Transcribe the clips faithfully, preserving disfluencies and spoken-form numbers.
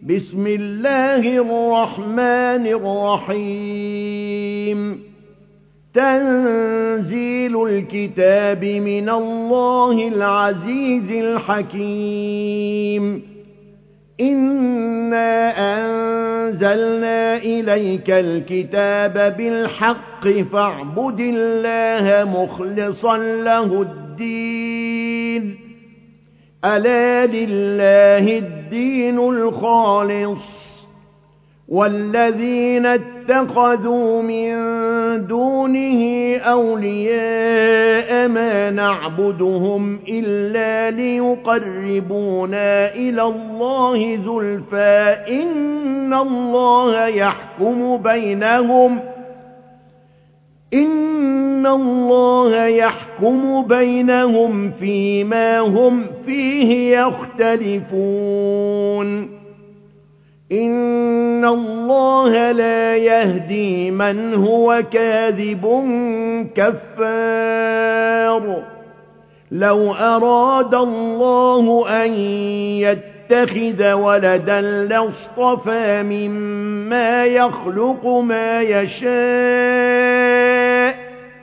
بسم الله الرحمن الرحيم تنزيل الكتاب من الله العزيز الحكيم إنا أنزلنا إليك الكتاب بالحق فاعبد الله مخلصا له الدين ألا لله الدين الخالص والذين اتخذوا من دونه أولياء ما نعبدهم إلا ليقربونا إلى الله زلفى إن الله يحكم بينهم إن الله يحكم بينهم فيما هم فيه يختلفون إن الله لا يهدي من هو كاذب كفار لو أراد الله أن يتخذ ولدا لاصطفى مما يخلق ما يشاء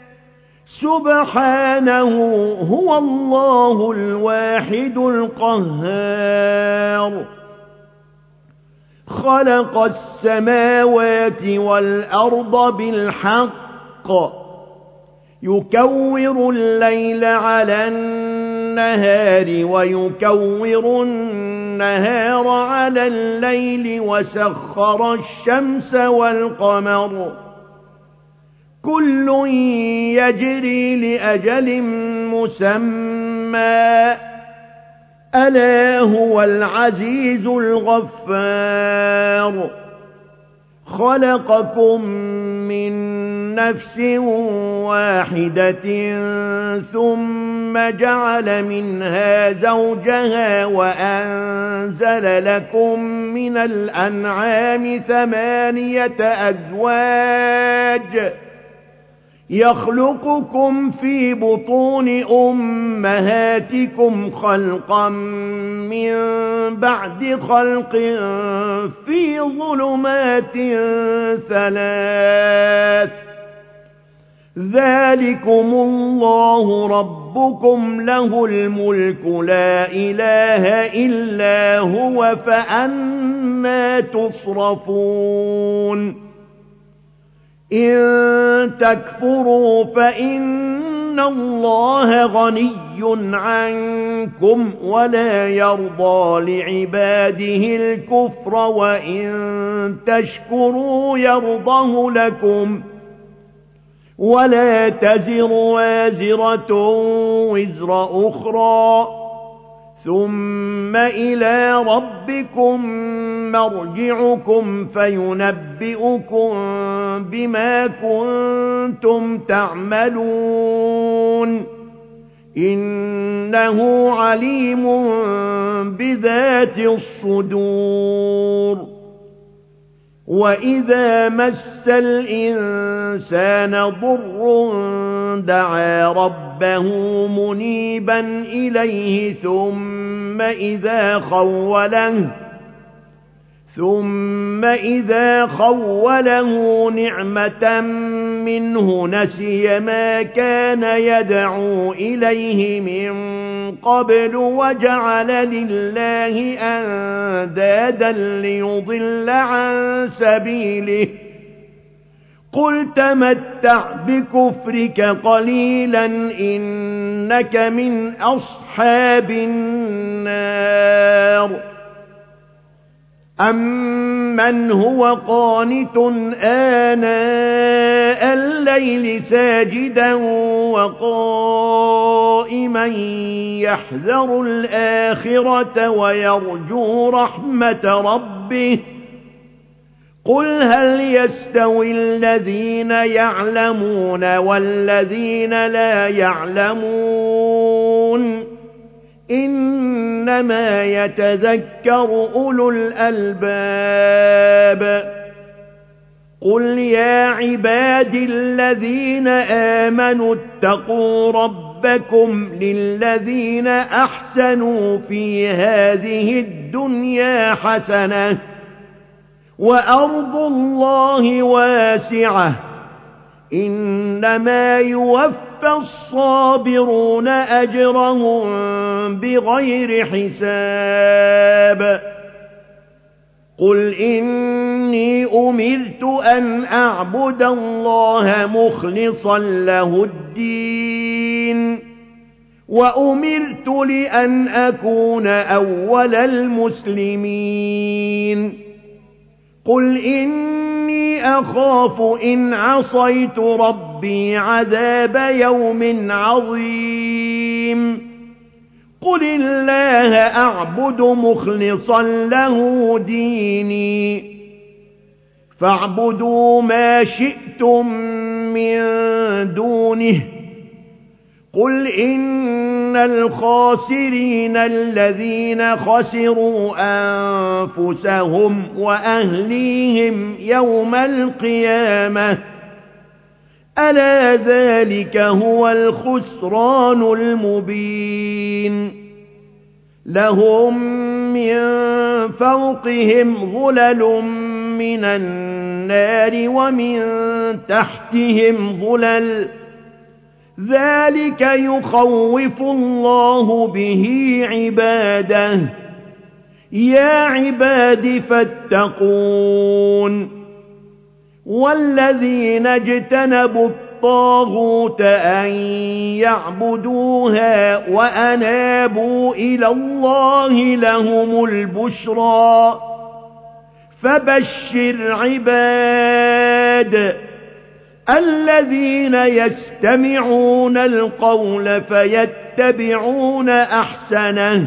سبحانه هو الله الواحد القهار خلق السماوات والأرض بالحق يكور الليل على النهار ويكور النهار على الليل وسخر الشمس والقمر كل يجري لأجل مسمى ألا هو العزيز الغفار خلقكم من نفس واحدة ثم جعل منها زوجها وأنزل لكم من الأنعام ثمانية أزواج يخلقكم في بطون أمهاتكم خلقا من بعد خلق في ظلمات ثلاث ذلكم الله ربكم له الملك لا إله إلا هو فأنى تصرفون إن تكفروا فإن الله غني عنكم ولا يرضى لعباده الكفر وإن تشكروا يرضه لكم ولا تزر وازرة وزر أخرى ثم إلى ربكم مرجعكم فينبئكم بما كنتم تعملون إنه عليم بذات الصدور وإذا مس الإنسان ضر دعا ربه منيبا إليه ثم إذا خوله ثم إذا خوله نعمة منه نسي ما كان يدعو إليه من قبل وجعل لله أندادا ليضل عن سبيله قل تمتع بكفرك قليلا إنك من أصحاب النار أمن هو قانت آناء الليل ساجدا وقائما يحذر الآخرة ويرجو رحمة ربه قل هل يستوي الذين يعلمون والذين لا يعلمون إنما يتذكر أولو الألباب قل يا عبادي الذين آمنوا اتقوا ربكم للذين أحسنوا في هذه الدنيا حسنة وأرض الله واسعة إنما يوفى الصابرون أجرهم بغير حساب قل إني أمرت أن أعبد الله مخلصا له الدين وأمرت لأن أكون أول المسلمين قل إني أخاف إن عصيت ربي عذاب يوم عظيم قل الله أعبد مخلصا له ديني فاعبدوا ما شئتم من دونه قل إن الخاسرين الذين خسروا أنفسهم وأهليهم يوم القيامة ألا ذلك هو الخسران المبين لهم من فوقهم ظلل من النار ومن تحتهم ظلل ذلك يخوف الله به عباده يا عباد فاتقون والذين اجتنبوا الطاغوت أن يعبدوها وأنابوا إلى الله لهم البشرى فبشر عباد الذين يستمعون القول فيتبعون أحسنه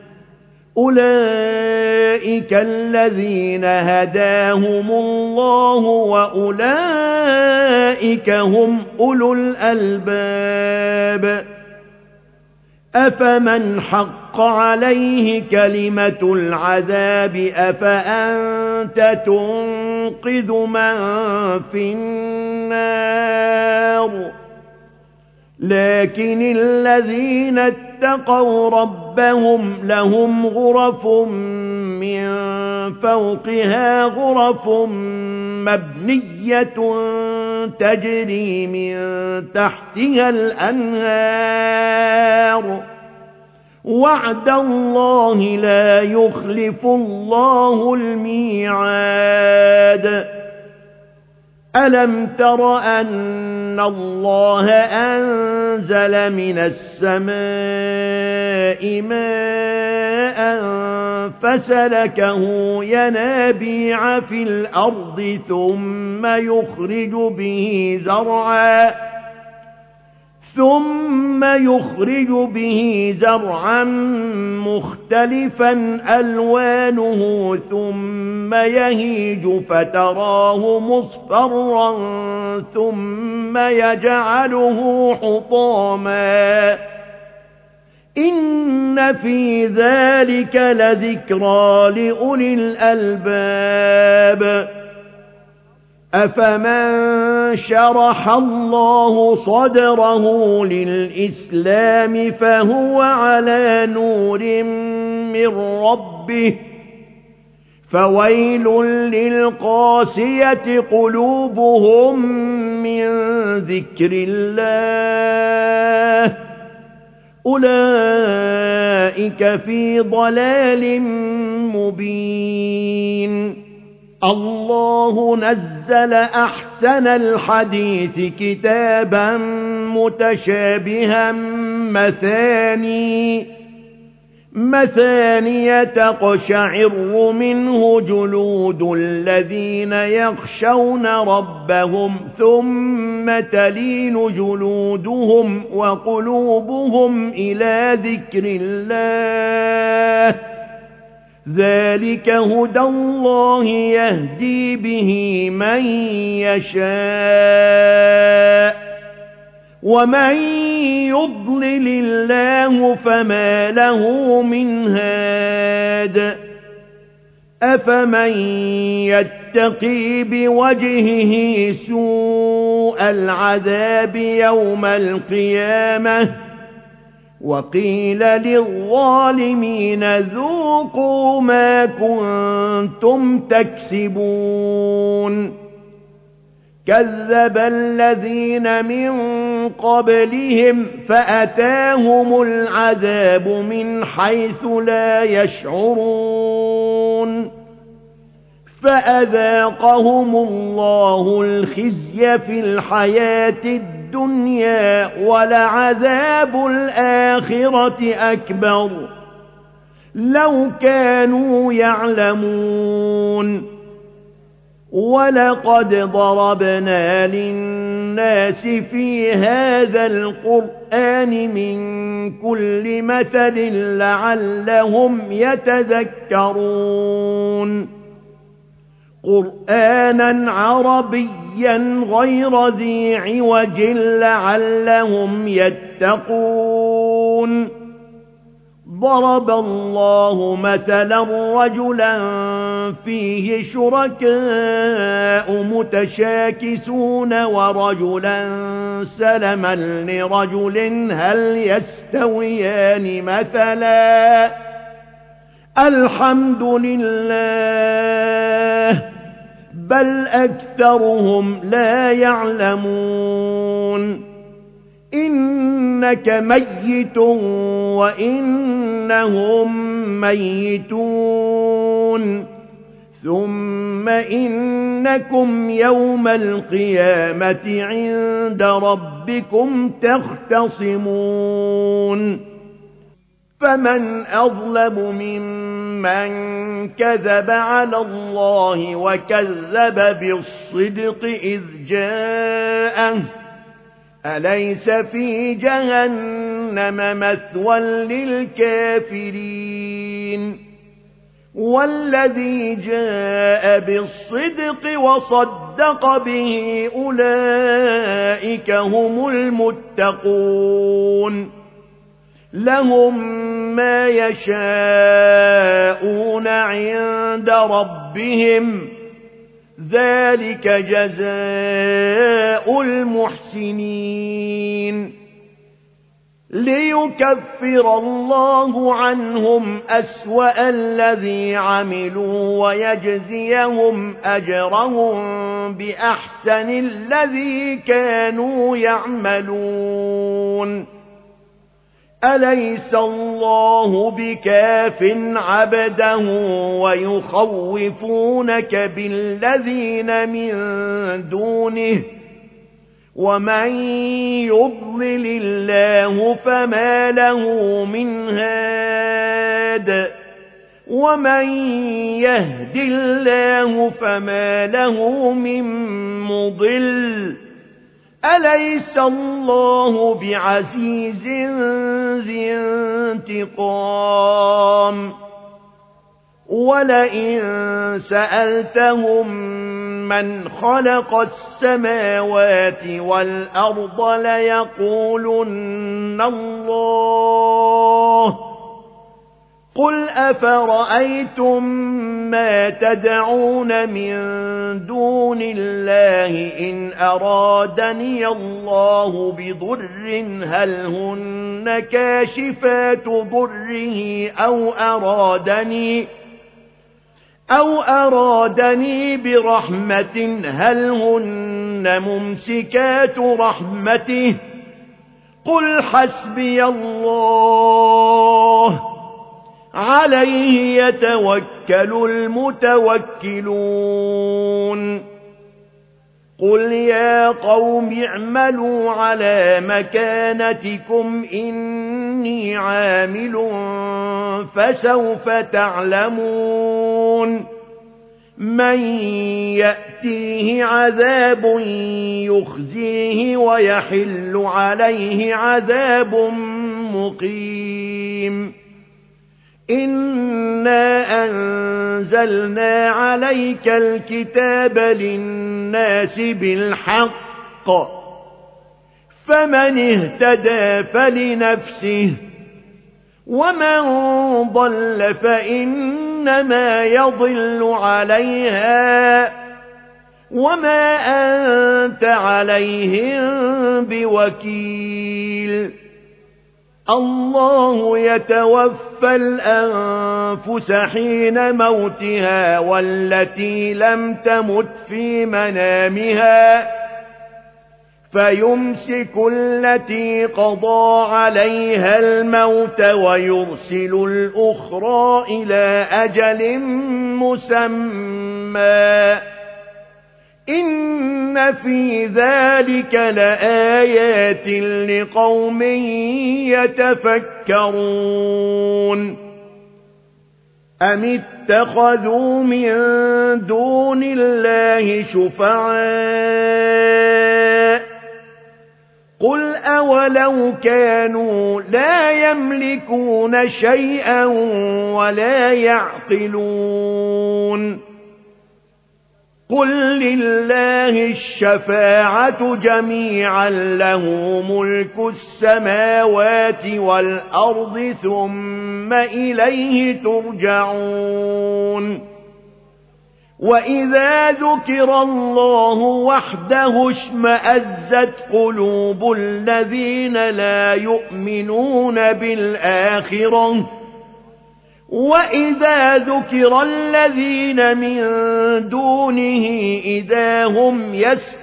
أولئك الذين هداهم الله وأولئك هم أولو الألباب أفمن حق عليه كلمة العذاب أفأنت تنقذ من في النار لكن الذين اتقوا ربهم لهم غرف من فوقها غرف مبنية تجري من تحتها الأنهار وعد الله لا يخلف الله الميعاد ألم تر أن الله أنزل من السماء ماء فسلكه ينابيع في الأرض ثم يخرج به زرعا ثم يخرج به زرعا مختلفا ألوانه ثم يهيج فتراه مصفرا ثم يجعله حطاما إن في ذلك لذكرى لأولي الألباب أفمن شرح الله صدره للإسلام فهو على نور من ربه فويل للقاسية قلوبهم من ذكر الله أولئك في ضلال مبين الله نزل أحسن الحديث كتابا متشابها مثاني مثانية تقشعر منه جلود الذين يخشون ربهم ثم تلين جلودهم وقلوبهم إلى ذكر الله ذلك هدى الله يهدي به من يشاء ومن يضلل الله فما له من هاد أفمن يتقي بوجهه سوء العذاب يوم القيامة وقيل للظالمين ذوقوا ما كنتم تكسبون كذب الذين من قبلهم فأتاهم العذاب من حيث لا يشعرون فأذاقهم الله الخزي في الحياة الدنيا ولعذاب الآخرة أكبر لو كانوا يعلمون ولقد ضربنا للناس في هذا القرآن من كل مثل لعلهم يتذكرون قرآنا عربيا غير ذي عوج لعلهم يتقون ضرب الله مثلا رجلا فيه شركاء متشاكسون ورجلا سلما لرجل هل يستويان مثلا الحمد لله بل أكثرهم لا يعلمون إنك ميت وإنهم ميتون ثم إنكم يوم القيامة عند ربكم تختصمون فمن أظلم ممن كذب على الله وكذب بالصدق إذ جاءه أليس في جهنم مثوى للكافرين والذي جاء بالصدق وصدق به أولئك هم المتقون لهم ما يشاءون عند ربهم ذلك جزاء المحسنين ليكفر الله عنهم أسوأ الذي عملوا ويجزيهم أجرهم بأحسن الذي كانوا يعملون أليس الله بكاف عبده ويخوفونك بالذين من دونه ومن يضلل الله فما له من هاد ومن يهد الله فما له من مضل أليس الله بعزيز ذي انتقام ولئن سألتهم من خلق السماوات والأرض ليقولن الله قل أفرأيتم ما تدعون من دون الله إن أرادني الله بضر هل هن كاشفات ضره أو أرادني أو أرادني برحمة هل هن ممسكات رحمته قل حسبي الله عليه يتوكل المتوكلون قل يا قوم اعملوا على مكانتكم إني عامل فسوف تعلمون من يأتيه عذاب يخزيه ويحل عليه عذاب مقيم إنا أنزلنا عليك الكتاب للناس بالحق فمن اهتدى فلنفسه ومن ضل فإنما يضل عليها وما أنت عليهم بوكيل الله يتوفى الأنفس حين موتها والتي لم تمت في منامها فيمسك التي قضى عليها الموت ويرسل الأخرى إلى أجل مسمى إن في ذلك لآيات لقوم يتفكرون أم اتخذوا من دون الله شفعاء قل أولو كانوا لا يملكون شيئا ولا يعقلون قل لله الشفاعة جميعا له ملك السماوات والأرض ثم إليه ترجعون وإذا ذكر الله وحده اشمأزت قلوب الذين لا يؤمنون بالآخرة وإذا ذكر الذين من دونه إذا هم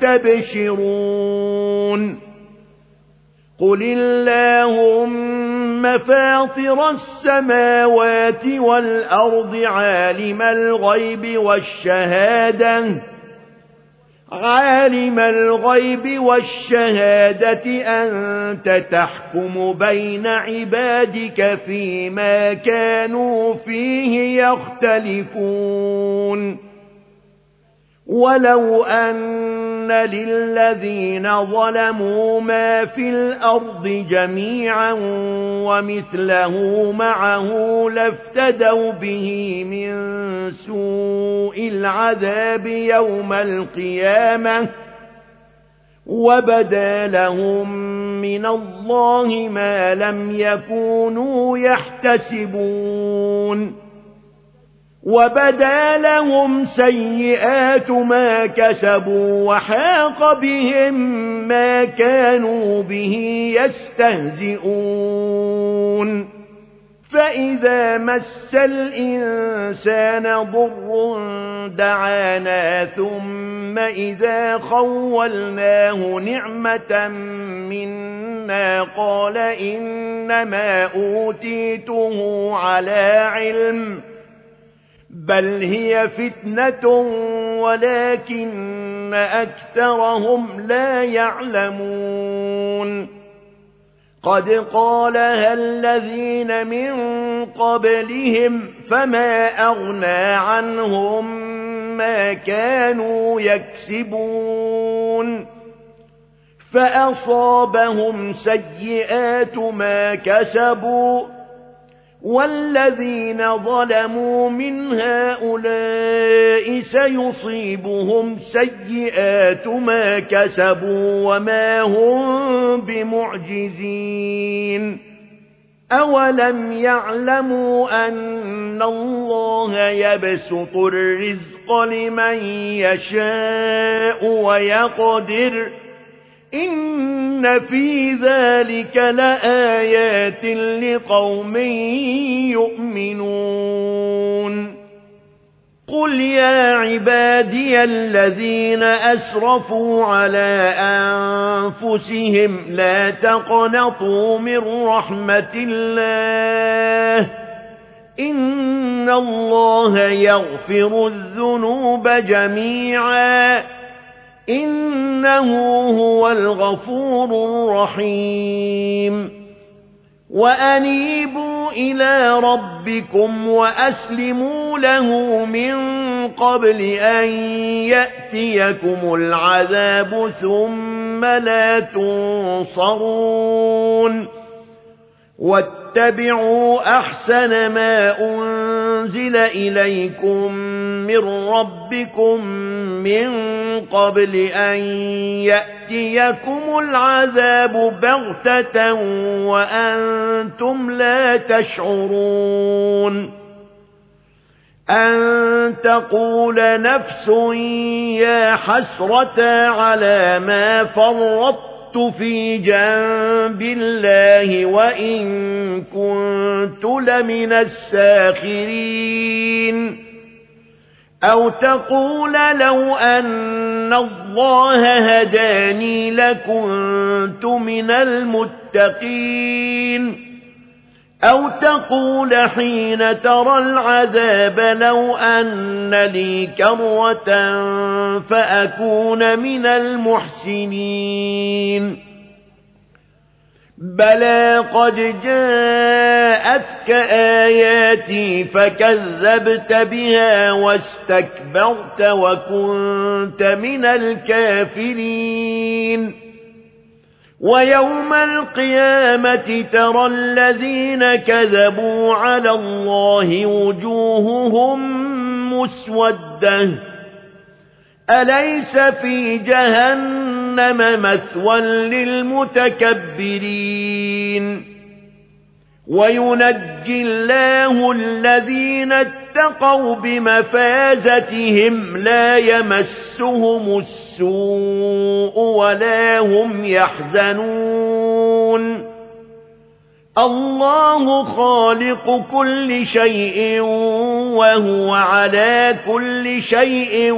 يستبشرون قل اللهم فاطر السماوات والأرض عالم الغيب والشهادة عالم الغيب والشهادة أنت تحكم بين عبادك فيما كانوا فيه يختلفون ولو أن للذين ظلموا ما في الأرض جميعا ومثله معه لافتدوا به من سوء العذاب يوم القيامة وبدا لهم من الله ما لم يكونوا يحتسبون وبدا لهم سيئات ما كسبوا وحاق بهم ما كانوا به يستهزئون فإذا مس الإنسان ضر دعانا ثم إذا خولناه نعمة منا قال إنما أوتيته على علم بل هي فتنة ولكن أكثرهم لا يعلمون قد قالها الذين من قبلهم فما أغنى عنهم ما كانوا يكسبون فأصابهم سيئات ما كسبوا والذين ظلموا من هؤلاء سيصيبهم سيئات ما كسبوا وما هم بمعجزين أولم يعلموا أن الله يبسط الرزق لمن يشاء ويقدر إن في ذلك لآيات لقوم يؤمنون قل يا عبادي الذين أسرفوا على أنفسهم لا تقنطوا من رحمة الله إن الله يغفر الذنوب جميعا إنه هو الغفور الرحيم وأنيبوا إلى ربكم وأسلموا له من قبل أن يأتيكم العذاب ثم لا تنصرون واتبعوا أحسن ما أنزل إليكم من ربكم من قبل أن يأتيكم العذاب بغتة وأنتم لا تشعرون أن تقول نفس يا حسرة على ما فرطت في جنب الله وإن كنت لمن الساخرين أو تقول لو أن الله هداني لكنت من المتقين أو تقول حين ترى العذاب لو أن لي كرة فأكون من المحسنين بلى قد جاءتك آياتي فكذبت بها واستكبرت وكنت من الكافرين ويوم القيامة ترى الذين كذبوا على الله وجوههم مسودة أليس في جهنم مثوى للمتكبرين وينجي الله الذين اتقوا بمفازتهم لا يمسهم السوء ولا هم يحزنون الله خالق كل شيء وهو على كل شيء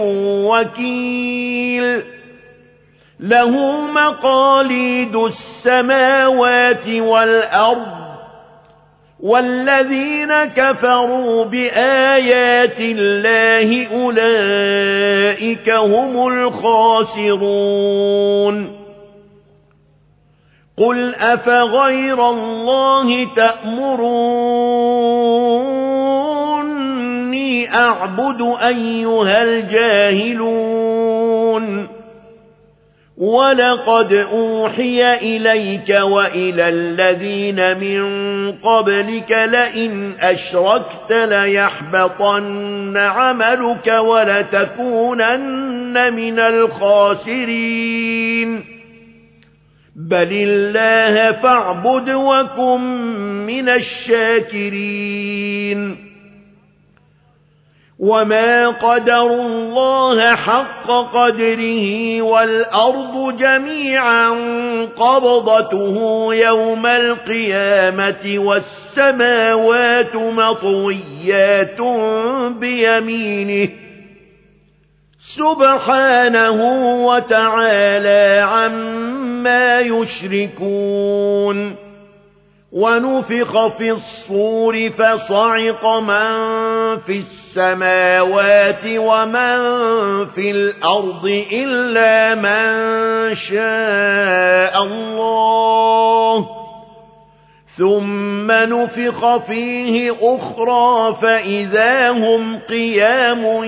وكيل له مقاليد السماوات والأرض والذين كفروا بآيات الله أولئك هم الخاسرون قل أفغير الله تأمروني أعبد أيها الجاهلون ولقد أوحي إليك وإلى الذين من قبلك لئن أشركت ليحبطن عملك ولتكونن من الخاسرين بل الله فاعبد وكن من الشاكرين وما قدروا الله حق قدره والأرض جميعا قبضته يوم القيامة والسماوات مطويات بيمينه سبحانه وتعالى عما يشركون ونفخ في الصور فصعق من في السماوات ومن في الأرض إلا من شاء الله ثم نفخ فيه أخرى فإذا هم قيام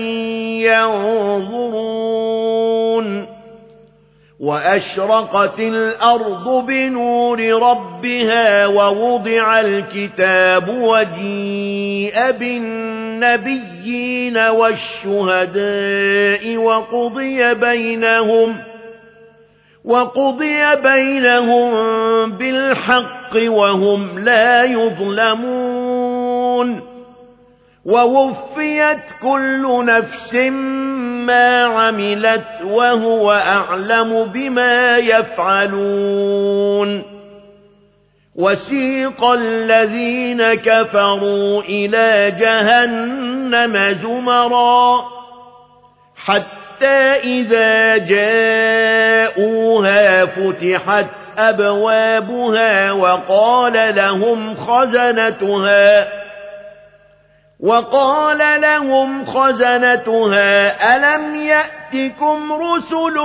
ينظرون وأشرقت الأرض بنور ربها ووضع الكتاب وجيء بالنبيين والشهداء وقضي بينهم وقضي بينهم بالحق وهم لا يظلمون ووفيت كل نفس ما عملت وهو أعلم بما يفعلون وسيق الذين كفروا إلى جهنم زمرا حتى إذا جاءوها فتحت أبوابها وقال لهم خزنتها وقال لهم خزنتها ألم يأتكم رسل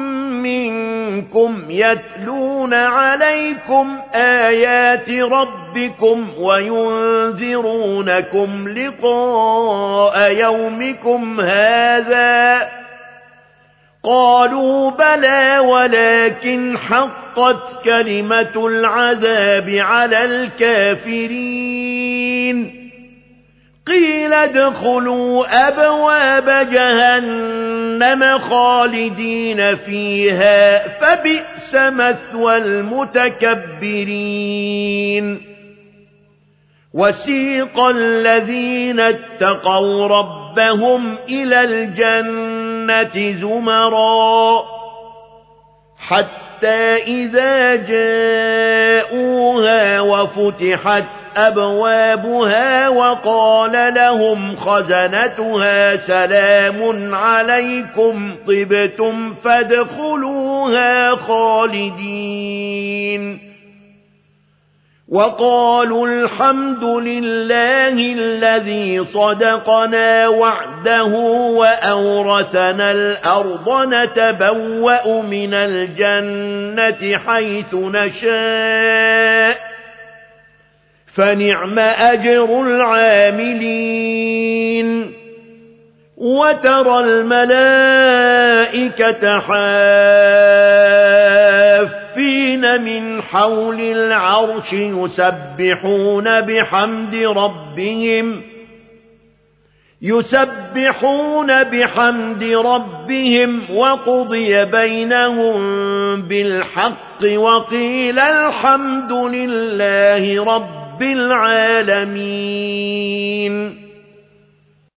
منكم يتلون عليكم آيات ربكم وينذرونكم لقاء يومكم هذا قالوا بلى ولكن حقت كلمة العذاب على الكافرين قيل ادخلوا أبواب جهنم خالدين فيها فبئس مثوى المتكبرين وسيق الذين اتقوا ربهم إلى الجنة زمرا حتى حتى إذا جاءوها وفتحت أبوابها وقال لهم خزنتها سلام عليكم طبتم فادخلوها خالدين وقالوا الحمد لله الذي صدقنا وعده وأورثنا الأرض نتبوأ من الجنة حيث نشاء فنعم أجر العاملين وترى الملائكة حافين من حول العرش يسبحون بحمد ربهم يسبحون بحمد ربهم وقضي بينهم بالحق وقيل الحمد لله رب العالمين